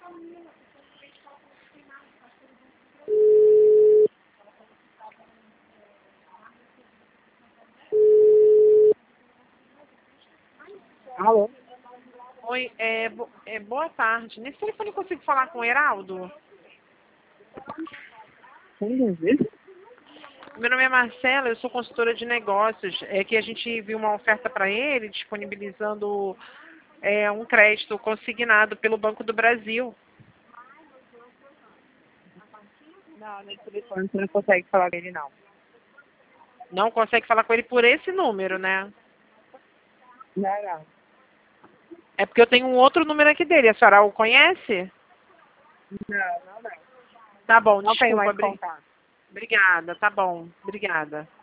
Alô? Oi, boa tarde. Nesse telefone eu consigo falar com o Heraldo? Quem deseja? Meu nome é Marcela, eu sou consultora de negócios. É que a gente viu uma oferta para ele, disponibilizando um crédito consignado pelo Banco do Brasil. Não, nesse telefone você não consegue falar com ele, não. Não consegue falar com ele por esse número, né? Não, não. É porque eu tenho um outro número aqui dele. A senhora o conhece? Não, não, não. Tá bom, Não tenho desculpa. mais contato. Obrigada, tá bom. Obrigada.